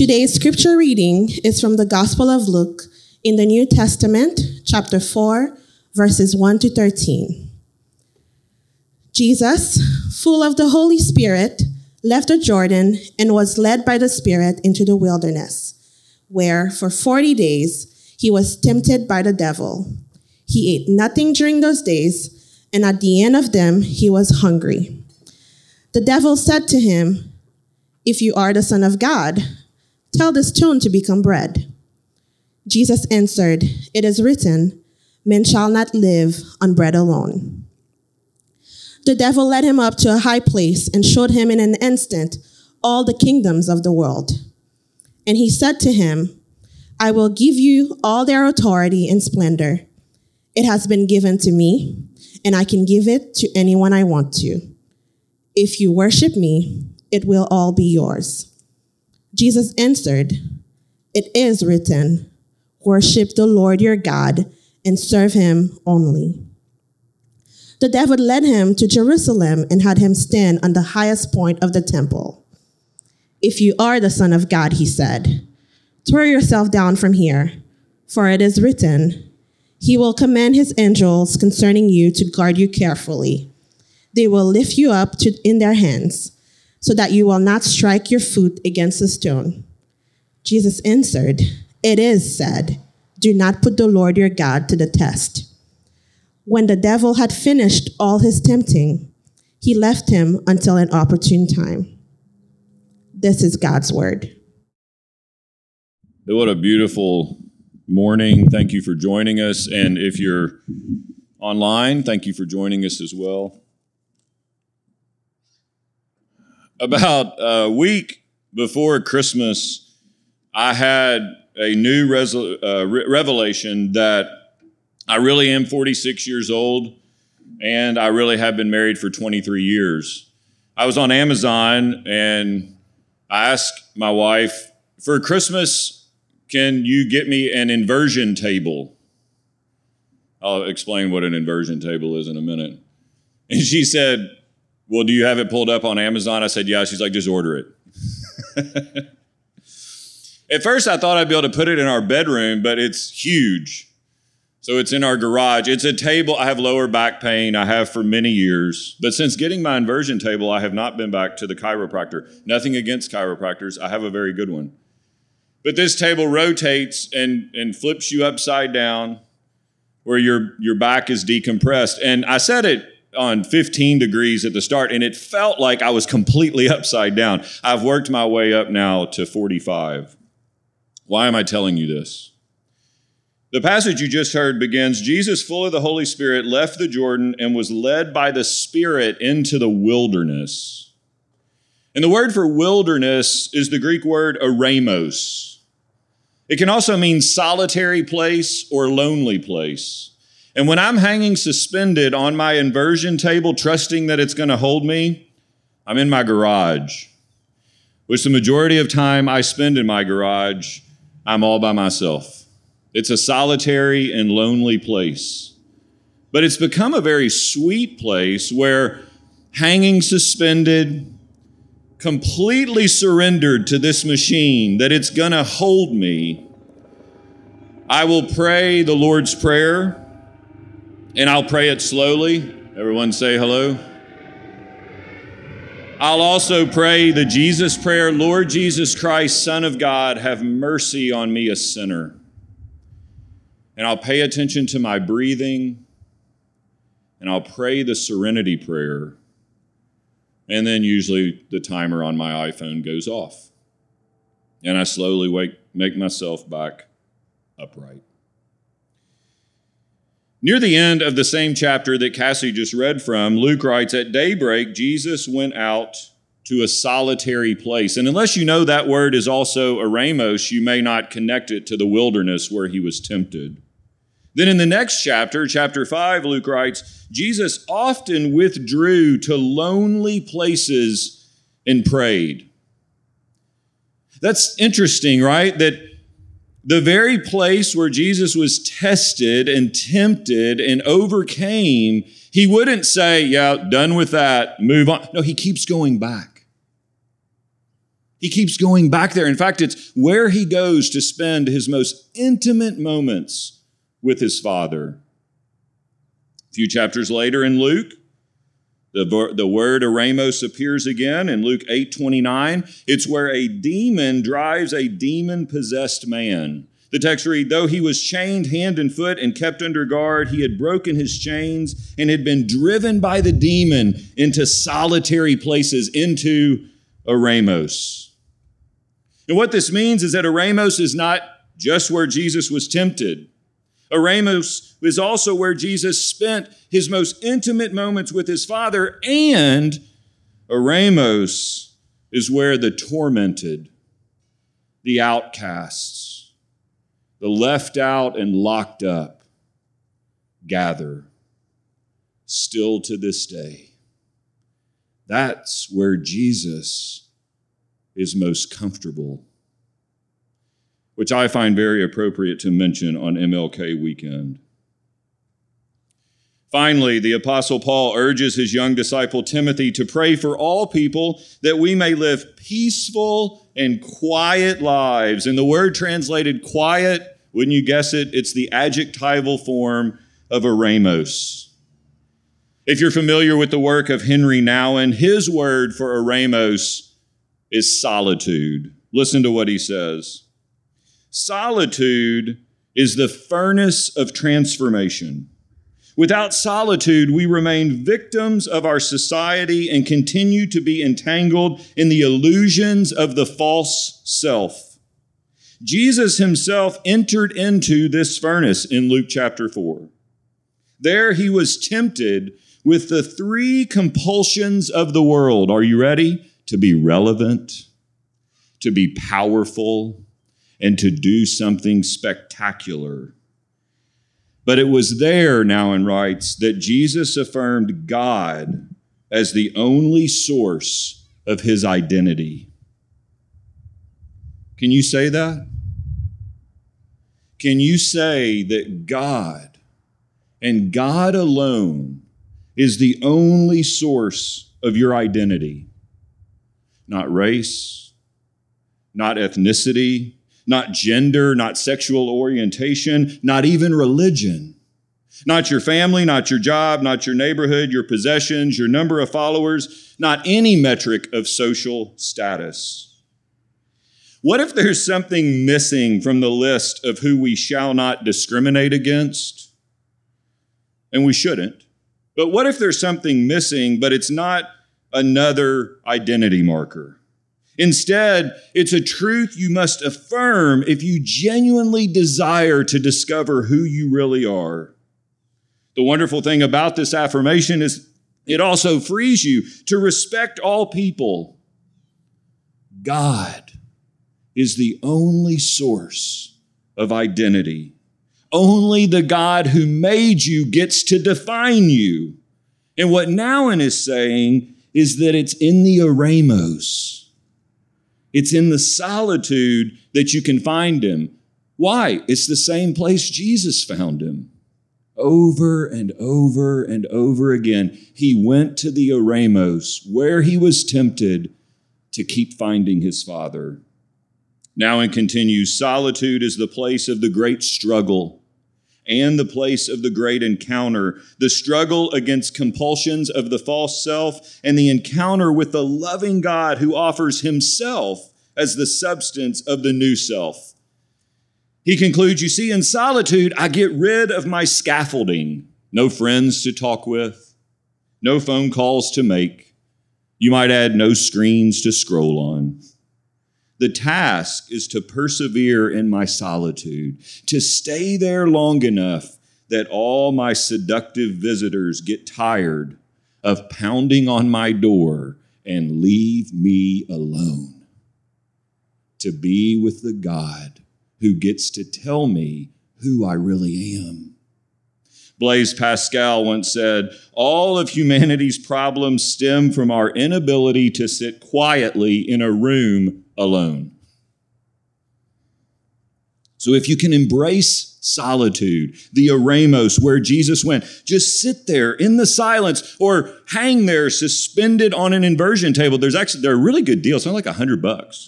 Today's scripture reading is from the Gospel of Luke in the New Testament, chapter 4, verses 1 to 13. Jesus, full of the Holy Spirit, left the Jordan and was led by the Spirit into the wilderness, where for 40 days he was tempted by the devil. He ate nothing during those days, and at the end of them he was hungry. The devil said to him, "If you are the Son of God, tell this stone to become bread." Jesus answered, "It is written, 'Man shall not live on bread alone.'" The devil led him up to a high place and showed him in an instant all the kingdoms of the world. And he said to him, "I will give you all their authority and splendor. It has been given to me, and I can give it to anyone I want to. If you worship me, it will all be yours." Jesus answered, "It is written, 'Worship the Lord your God and serve him only.'" The devil led him to Jerusalem and had him stand on the highest point of the temple. "If you are the Son of God," he said, "throw yourself down from here, for it is written, 'He will command his angels concerning you to guard you carefully. They will lift you up in their hands, so that you will not strike your foot against a stone.'" Jesus answered, "It is said, 'Do not put the Lord your God to the test.'" When the devil had finished all his tempting, he left him until an opportune time. This is God's word. What a beautiful morning. Thank you for joining us. And if you're online, thank you for joining us as well. About a week before Christmas, I had a new revelation that I really am 46 years old, and I really have been married for 23 years. I was on Amazon, and I asked my wife, "For Christmas, can you get me an inversion table?" I'll explain what an inversion table is in a minute. And she said, "Well, do you have it pulled up on Amazon?" I said, "Yeah." She's like, "Just order it." At first, I thought I'd be able to put it in our bedroom, but it's huge. So it's in our garage. It's a table. I have lower back pain. I have for many years. But since getting my inversion table, I have not been back to the chiropractor. Nothing against chiropractors. I have a very good one. But this table rotates and flips you upside down where your back is decompressed. And I set it on 15 degrees at the start, and it felt like I was completely upside down. I've worked my way up now to 45. Why am I telling you this? The passage you just heard begins, "Jesus, full of the Holy Spirit, left the Jordan and was led by the Spirit into the wilderness." And the word for wilderness is the Greek word eremos. It can also mean solitary place or lonely place. And when I'm hanging suspended on my inversion table, trusting that it's going to hold me, I'm in my garage, which the majority of time I spend in my garage, I'm all by myself. It's a solitary and lonely place. But it's become a very sweet place where hanging suspended, completely surrendered to this machine that it's going to hold me, I will pray the Lord's Prayer, and I'll pray it slowly. Everyone say hello. I'll also pray the Jesus prayer, "Lord Jesus Christ, Son of God, have mercy on me, a sinner." And I'll pay attention to my breathing, and I'll pray the serenity prayer. And then usually the timer on my iPhone goes off. And I slowly make myself back upright. Near the end of the same chapter that Cassie just read from, Luke writes, "At daybreak, Jesus went out to a solitary place." And unless you know that word is also eremos, you may not connect it to the wilderness where he was tempted. Then in the next chapter, chapter 5, Luke writes, "Jesus often withdrew to lonely places and prayed." That's interesting, right? That the very place where Jesus was tested and tempted and overcame, he wouldn't say, "Yeah, done with that, move on." No, he keeps going back. He keeps going back there. In fact, it's where he goes to spend his most intimate moments with his Father. A few chapters later in Luke, the word eremos appears again in Luke 8:29. It's where a demon drives a demon-possessed man. The text reads, though he was chained hand and foot and kept under guard, he had broken his chains and had been driven by the demon into solitary places, into eremos. And what this means is that eremos is not just where Jesus was tempted. Eremos is also where Jesus spent his most intimate moments with his Father, and eremos is where the tormented, the outcasts, the left out and locked up gather, still to this day. That's where Jesus is most comfortable, which I find very appropriate to mention on MLK weekend. Finally, the Apostle Paul urges his young disciple Timothy to pray for all people that we may live peaceful and quiet lives. And the word translated quiet, wouldn't you guess it? It's the adjectival form of eremos. If you're familiar with the work of Henry Nouwen, his word for eremos is solitude. Listen to what he says. Solitude is the furnace of transformation. Without solitude, we remain victims of our society and continue to be entangled in the illusions of the false self. Jesus himself entered into this furnace in Luke chapter 4. There he was tempted with the three compulsions of the world. Are you ready? To be relevant, to be powerful, and to do something spectacular. But it was there, Nouwen writes, that Jesus affirmed God as the only source of his identity. Can you say that? Can you say that God and God alone is the only source of your identity? Not race, not ethnicity, not gender, not sexual orientation, not even religion. Not your family, not your job, not your neighborhood, your possessions, your number of followers, not any metric of social status. What if there's something missing from the list of who we shall not discriminate against? And we shouldn't. But what if there's something missing, but it's not another identity marker? Instead, it's a truth you must affirm if you genuinely desire to discover who you really are. The wonderful thing about this affirmation is it also frees you to respect all people. God is the only source of identity. Only the God who made you gets to define you. And what Nouwen is saying is that it's in the eremos. It's in the solitude that you can find him. Why? It's the same place Jesus found him. Over and over and over again, he went to the eremos, where he was tempted to keep finding his Father. Nouwen continues, solitude is the place of the great struggle and the place of the great encounter, the struggle against compulsions of the false self and the encounter with the loving God who offers himself as the substance of the new self. He concludes, you see, in solitude, I get rid of my scaffolding. No friends to talk with, no phone calls to make. You might add no screens to scroll on. The task is to persevere in my solitude, to stay there long enough that all my seductive visitors get tired of pounding on my door and leave me alone. To be with the God who gets to tell me who I really am. Blaise Pascal once said, all of humanity's problems stem from our inability to sit quietly in a room alone. So if you can embrace solitude, the eremos, where Jesus went, just sit there in the silence or hang there suspended on an inversion table. They're a really good deal. It's only like $100.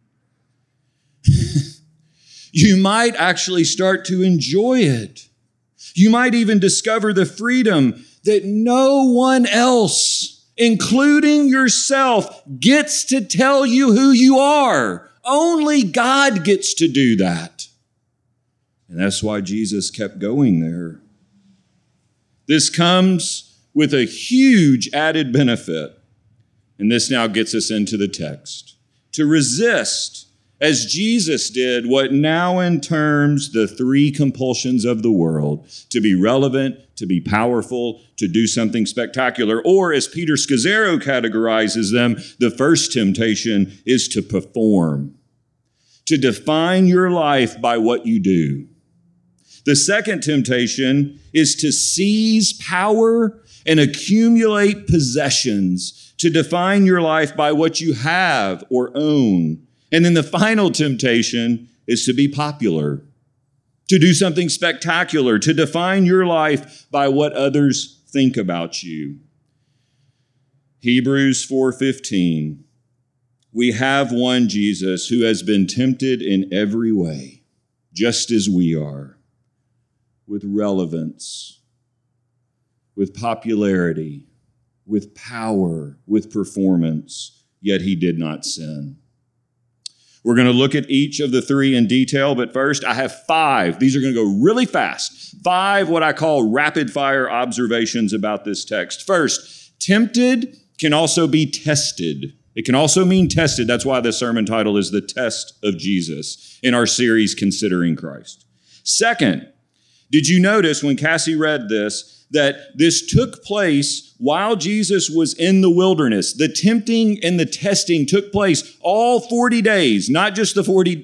You might actually start to enjoy it. You might even discover the freedom that no one else, including yourself, gets to tell you who you are. Only God gets to do that. And that's why Jesus kept going there. This comes with a huge added benefit. And this now gets us into the text. To resist, as Jesus did, what now in terms the three compulsions of the world, to be relevant, to be powerful, to do something spectacular, or as Peter Scazzero categorizes them, the first temptation is to perform, to define your life by what you do. The second temptation is to seize power and accumulate possessions, to define your life by what you have or own. And then the final temptation is to be popular, to do something spectacular, to define your life by what others think about you. Hebrews 4:15, we have one Jesus who has been tempted in every way, just as we are, with relevance, with popularity, with power, with performance, yet he did not sin. We're going to look at each of the three in detail, but first I have 5. These are going to go really fast. 5 what I call rapid fire observations about this text. First, tempted can also be tested. It can also mean tested. That's why the sermon title is The Test of Jesus in our series, Considering Christ. Second, did you notice when Cassie read this, that this took place while Jesus was in the wilderness? The tempting and the testing took place all 40 days, not just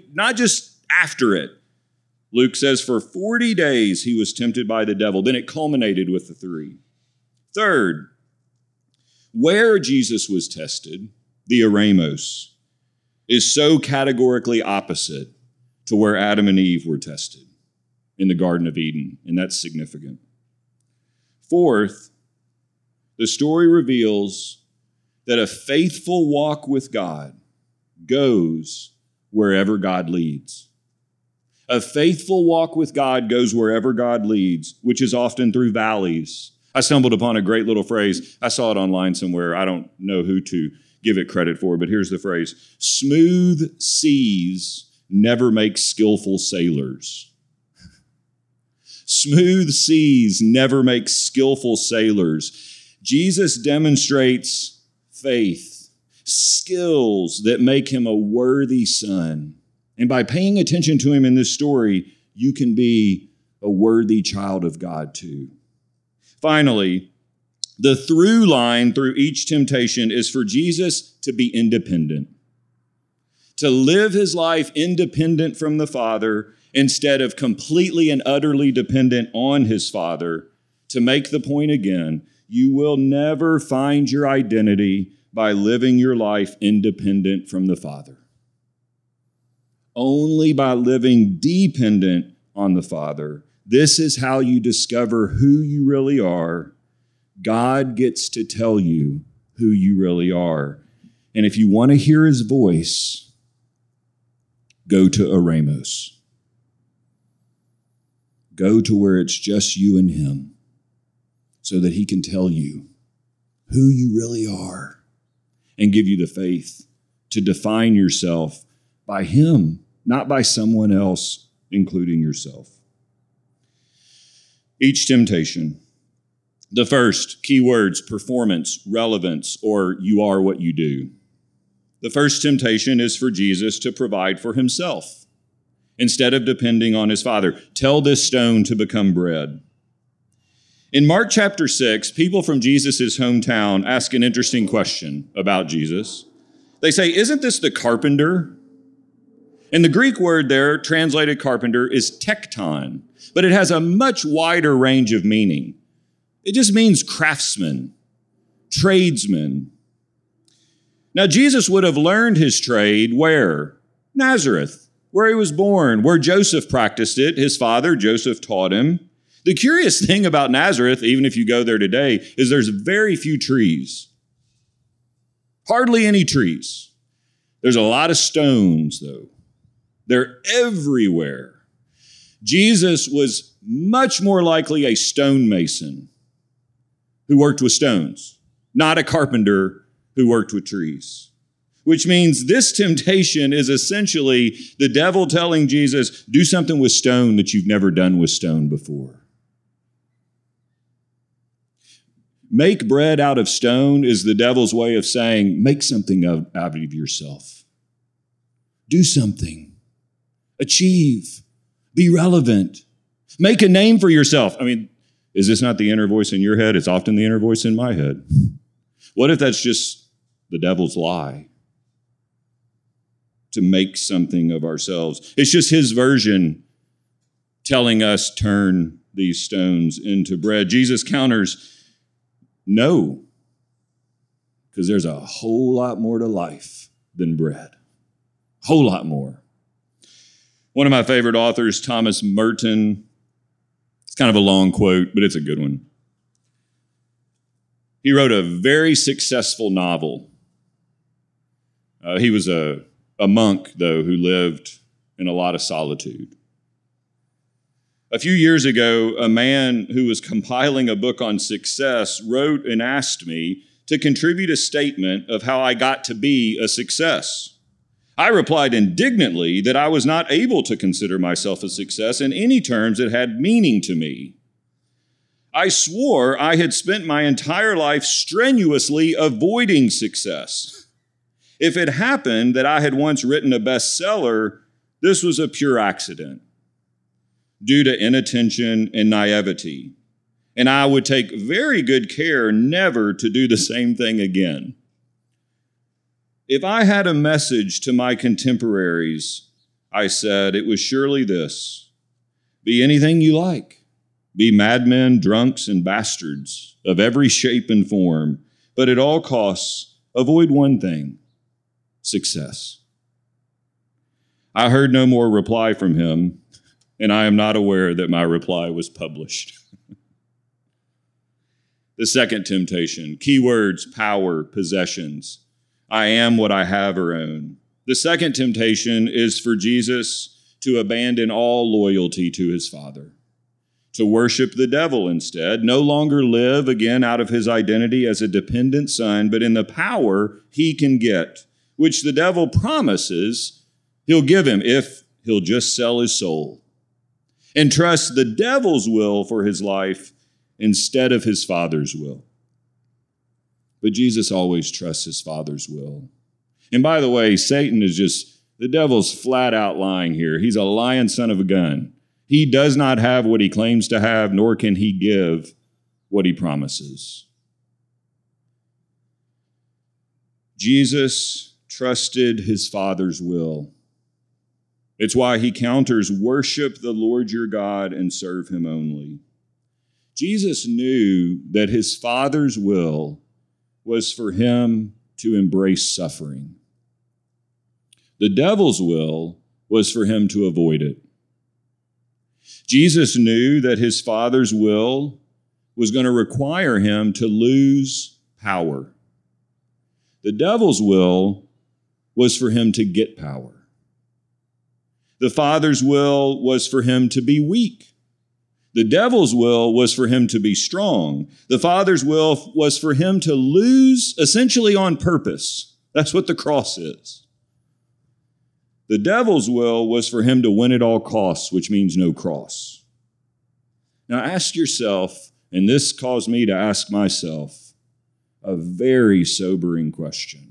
after it. Luke says for 40 days he was tempted by the devil. Then it culminated with the 3. Third, where Jesus was tested, the eremos, is so categorically opposite to where Adam and Eve were tested in the Garden of Eden, and that's significant. Fourth, the story reveals that a faithful walk with God goes wherever God leads. A faithful walk with God goes wherever God leads, which is often through valleys. I stumbled upon a great little phrase. I saw it online somewhere. I don't know who to give it credit for, but here's the phrase. Smooth seas never make skillful sailors. Smooth seas never make skillful sailors. Jesus demonstrates faith, skills that make him a worthy son. And by paying attention to him in this story, you can be a worthy child of God too. Finally, the through line through each temptation is for Jesus to be independent, to live his life independent from the Father instead of completely and utterly dependent on his Father. To make the point again, you will never find your identity by living your life independent from the Father. Only by living dependent on the Father. This is how you discover who you really are. God gets to tell you who you really are. And if you want to hear his voice, go to eremos. Go to where it's just you and him so that he can tell you who you really are and give you the faith to define yourself by him, not by someone else, including yourself. Each temptation. The first, keywords, performance, relevance, or you are what you do. The first temptation is for Jesus to provide for himself instead of depending on his Father. Tell this stone to become bread. In Mark chapter 6, people from Jesus' hometown ask an interesting question about Jesus. They say, isn't this the carpenter? And the Greek word there, translated carpenter, is tekton, but it has a much wider range of meaning. It just means craftsman, tradesman. Now, Jesus would have learned his trade where? Nazareth, where he was born, where Joseph practiced it. His father, Joseph, taught him. The curious thing about Nazareth, even if you go there today, is there's very few trees. Hardly any trees. There's a lot of stones, though. They're everywhere. Jesus was much more likely a stonemason who worked with stones, not a carpenter who worked with trees. Which means this temptation is essentially the devil telling Jesus, do something with stone that you've never done with stone before. Make bread out of stone is the devil's way of saying, make something out of yourself. Do something. Achieve. Be relevant. Make a name for yourself. I mean, is this not the inner voice in your head? It's often the inner voice in my head. What if that's just the devil's lie? To make something of ourselves. It's just his version telling us turn these stones into bread. Jesus counters, no, because there's a whole lot more to life than bread. Whole lot more. One of my favorite authors, Thomas Merton, it's kind of a long quote, but it's a good one. He wrote a very successful novel. He was a monk, though, who lived in a lot of solitude. A few years ago, a man who was compiling a book on success wrote and asked me to contribute a statement of how I got to be a success. I replied indignantly that I was not able to consider myself a success in any terms that had meaning to me. I swore I had spent my entire life strenuously avoiding success. If it happened that I had once written a bestseller, this was a pure accident due to inattention and naivety, and I would take very good care never to do the same thing again. If I had a message to my contemporaries, I said, it was surely this: be anything you like. Be madmen, drunks, and bastards of every shape and form, but at all costs, avoid one thing: success. I heard no more reply from him, and I am not aware that my reply was published. The second temptation, keywords, power, possessions. I am what I have or own. The second temptation is for Jesus to abandon all loyalty to his Father, to worship the devil instead, no longer live again out of his identity as a dependent son, but in the power he can get, which the devil promises he'll give him if he'll just sell his soul and trust the devil's will for his life instead of his Father's will. But Jesus always trusts his Father's will. And by the way, Satan is just, the devil's flat out lying here. He's a lying son of a gun. He does not have what he claims to have, nor can he give what he promises. Jesus trusted his Father's will. It's why he counters, worship the Lord your God and serve him only. Jesus knew that his Father's will was for him to embrace suffering. The devil's will was for him to avoid it. Jesus knew that his Father's will was going to require him to lose power. The devil's will was for him to get power. The Father's will was for him to be weak. The devil's will was for him to be strong. The Father's will was for him to lose essentially on purpose. That's what the cross is. The devil's will was for him to win at all costs, which means no cross. Now ask yourself, and this caused me to ask myself, a very sobering question.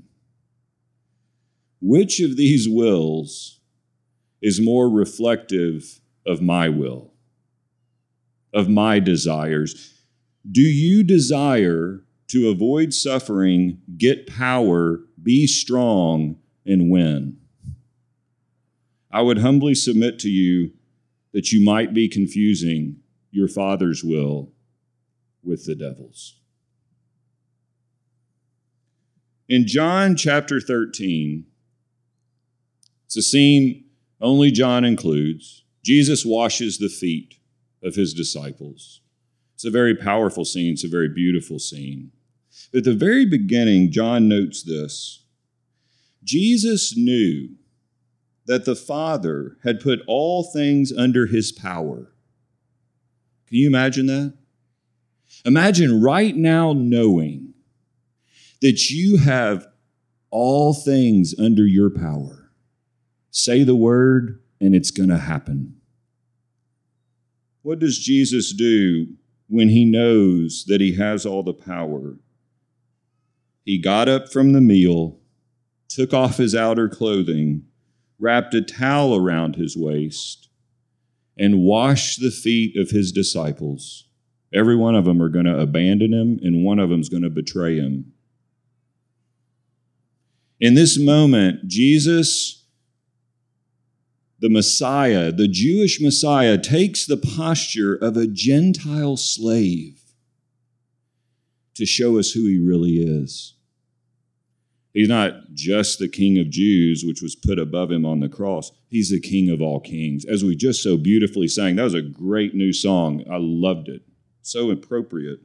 Which of these wills is more reflective of my will, of my desires? Do you desire to avoid suffering, get power, be strong, and win? I would humbly submit to you that you might be confusing your Father's will with the devil's. In John chapter 13, it's a scene only John includes, Jesus washes the feet of his disciples. It's a very powerful scene. It's a very beautiful scene. But at the very beginning, John notes this. Jesus knew that the Father had put all things under his power. Can you imagine that? Imagine right now knowing that you have all things under your power. Say the word and it's going to happen. What does Jesus do when he knows that he has all the power? He got up from the meal, took off his outer clothing, wrapped a towel around his waist, and washed the feet of his disciples. Every one of them are going to abandon him, and one of them is going to betray him. In this moment, Jesus, the Messiah, the Jewish Messiah, takes the posture of a Gentile slave to show us who he really is. He's not just the King of Jews, which was put above him on the cross. He's the King of all kings. As we just so beautifully sang, that was a great new song. I loved it. So appropriate.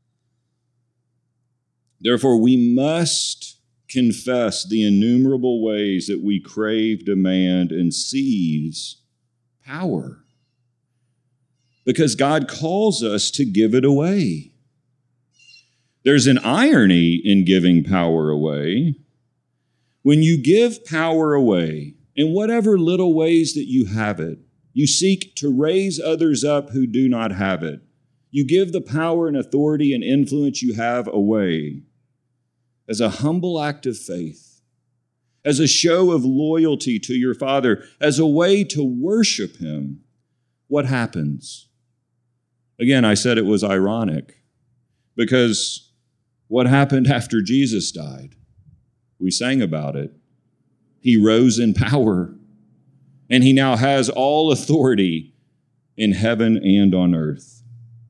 Therefore, we must confess the innumerable ways that we crave, demand, and seize power. Because God calls us to give it away. There's an irony in giving power away. When you give power away, in whatever little ways that you have it, you seek to raise others up who do not have it. You give the power and authority and influence you have away as a humble act of faith, as a show of loyalty to your Father, as a way to worship him. What happens? Again, I said it was ironic because what happened after Jesus died? We sang about it. He rose in power, and he now has all authority in heaven and on earth.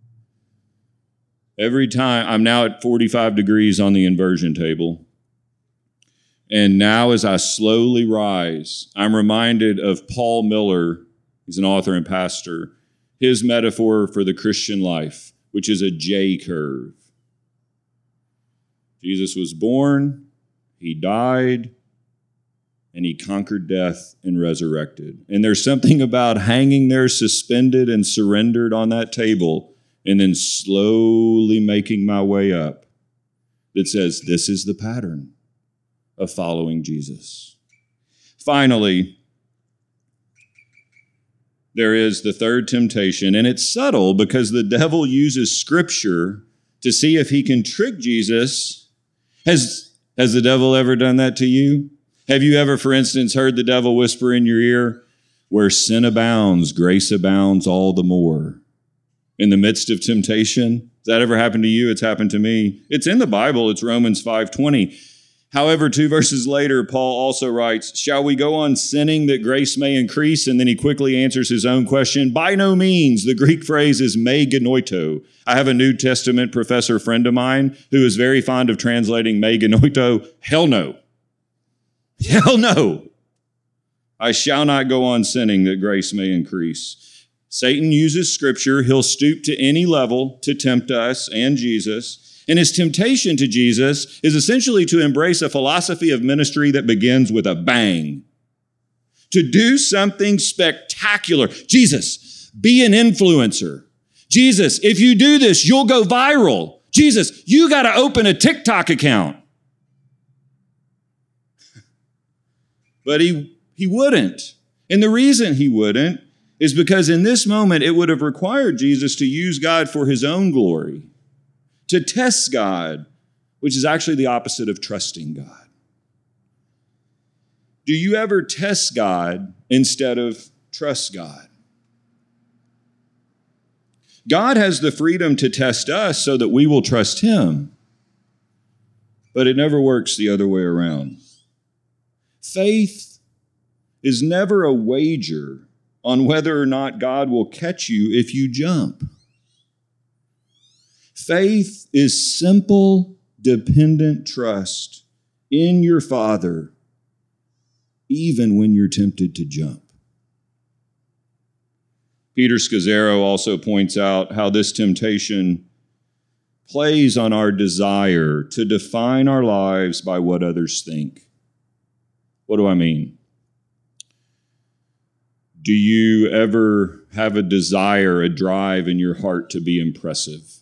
Every time, I'm now at 45 degrees on the inversion table, and now as I slowly rise, I'm reminded of Paul Miller, he's an author and pastor, his metaphor for the Christian life, which is a J curve. Jesus was born, he died, and he conquered death and resurrected. And there's something about hanging there suspended and surrendered on that table and then slowly making my way up that says this is the pattern of following Jesus. Finally, there is the third temptation, and it's subtle because the devil uses Scripture to see if he can trick Jesus. Has the devil ever done that to you? Have you ever, for instance, heard the devil whisper in your ear, where sin abounds, grace abounds all the more? In the midst of temptation? Has that ever happened to you? It's happened to me. It's in the Bible. It's Romans 5:20. However, 2 verses later, Paul also writes, shall we go on sinning that grace may increase? And then he quickly answers his own question. By no means. The Greek phrase is me genoito. I have a New Testament professor friend of mine who is very fond of translating me genoito. Hell no. Hell no. I shall not go on sinning that grace may increase. Satan uses Scripture. He'll stoop to any level to tempt us and Jesus. And his temptation to Jesus is essentially to embrace a philosophy of ministry that begins with a bang. To do something spectacular. Jesus, be an influencer. Jesus, if you do this, you'll go viral. Jesus, you got to open a TikTok account. But he wouldn't. And the reason he wouldn't is because in this moment, it would have required Jesus to use God for his own glory. To test God, which is actually the opposite of trusting God. Do you ever test God instead of trust God? God has the freedom to test us so that we will trust him, but it never works the other way around. Faith is never a wager on whether or not God will catch you if you jump. Faith is simple, dependent trust in your Father, even when you're tempted to jump. Peter Scazzaro also points out how this temptation plays on our desire to define our lives by what others think. What do I mean? Do you ever have a desire, a drive in your heart to be impressive?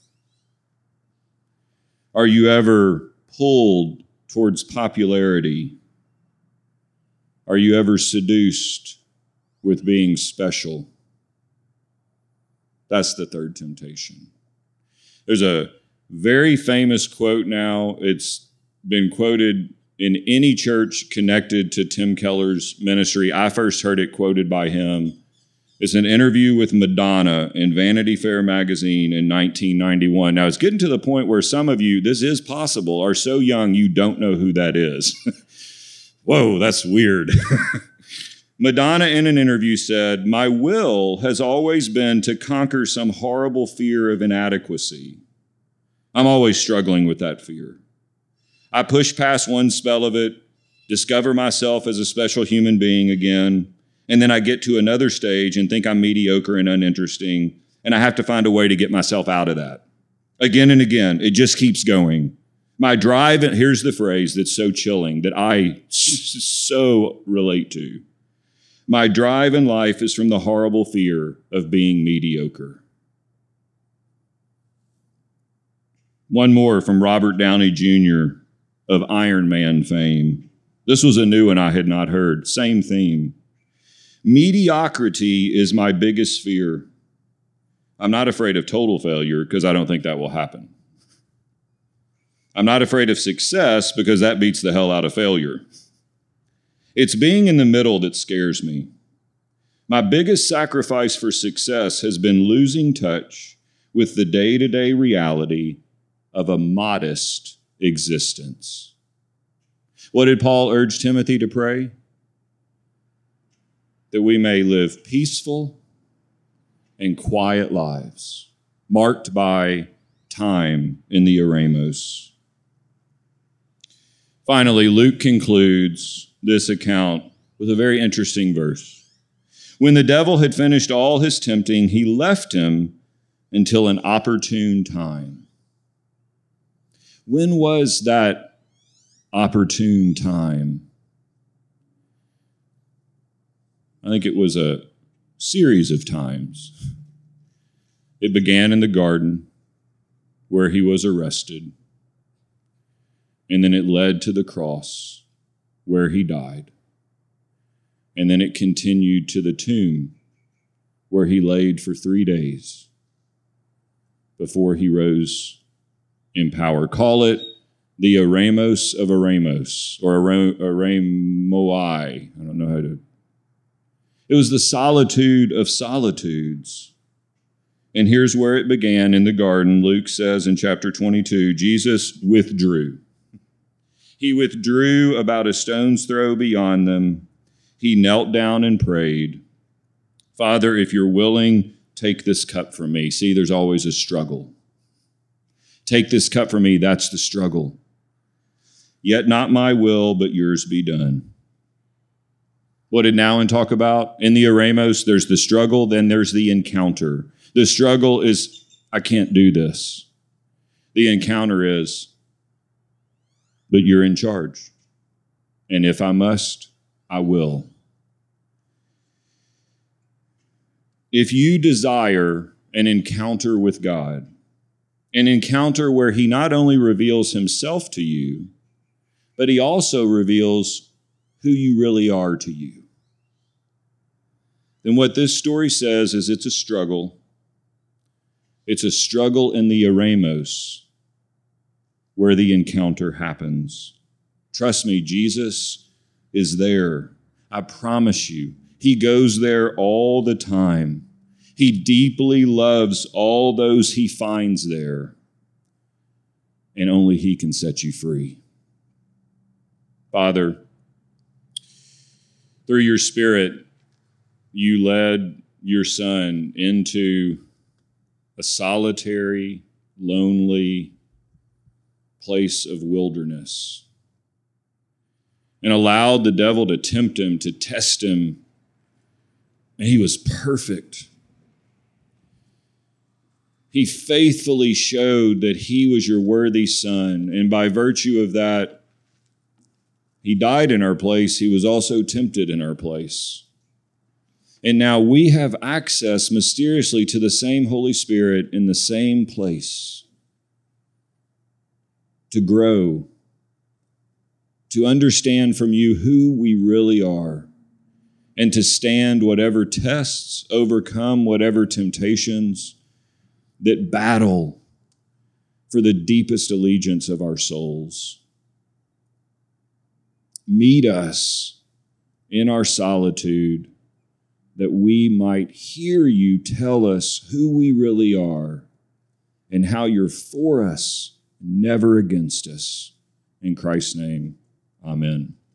Are you ever pulled towards popularity? Are you ever seduced with being special? That's the third temptation. There's a very famous quote now. It's been quoted in any church connected to Tim Keller's ministry. I first heard it quoted by him. It's an interview with Madonna in Vanity Fair magazine in 1991. Now, it's getting to the point where some of you, this is possible, are so young you don't know who that is. Whoa, that's weird. Madonna in an interview said, "My will has always been to conquer some horrible fear of inadequacy. I'm always struggling with that fear. I push past one spell of it, discover myself as a special human being again, and then I get to another stage and think I'm mediocre and uninteresting, and I have to find a way to get myself out of that. Again and again, it just keeps going. My drive," and here's the phrase that's so chilling that I so relate to. "My drive in life is from the horrible fear of being mediocre." One more from Robert Downey Jr. of Iron Man fame. This was a new one I had not heard. Same theme. "Mediocrity is my biggest fear. I'm not afraid of total failure because I don't think that will happen. I'm not afraid of success because that beats the hell out of failure. It's being in the middle that scares me. My biggest sacrifice for success has been losing touch with the day-to-day reality of a modest existence." What did Paul urge Timothy to pray? That we may live peaceful and quiet lives, marked by time in the eremos. Finally, Luke concludes this account with a very interesting verse. "When the devil had finished all his tempting, he left him until an opportune time." When was that opportune time? I think it was a series of times. It began in the garden where he was arrested, and then it led to the cross where he died, and then it continued to the tomb where he laid for 3 days before he rose in power. Call it the eremos of eremos, or eremoi. I don't know how to. It was the solitude of solitudes. And here's where it began in the garden. Luke says in chapter 22, Jesus withdrew. He withdrew about a stone's throw beyond them. He knelt down and prayed, "Father, if you're willing, take this cup from me." See, there's always a struggle. Take this cup from me, that's the struggle. "Yet not my will, but yours be done." What did Nouwen talk about? In the eremos, there's the struggle, then there's the encounter. The struggle is, I can't do this. The encounter is, but you're in charge. And if I must, I will. If you desire an encounter with God, an encounter where he not only reveals himself to you, but he also reveals who you really are to you, then what this story says is it's a struggle. It's a struggle in the eremos where the encounter happens. Trust me, Jesus is there. I promise you. He goes there all the time. He deeply loves all those he finds there. And only he can set you free. Father, through your Spirit, you led your Son into a solitary, lonely place of wilderness and allowed the devil to tempt him, to test him. And he was perfect. He faithfully showed that he was your worthy son. And by virtue of that, he died in our place. He was also tempted in our place. And now we have access mysteriously to the same Holy Spirit in the same place to grow, to understand from you who we really are, and to stand whatever tests, overcome whatever temptations that battle for the deepest allegiance of our souls. Meet us in our solitude that we might hear you tell us who we really are and how you're for us, never against us. In Christ's name, amen.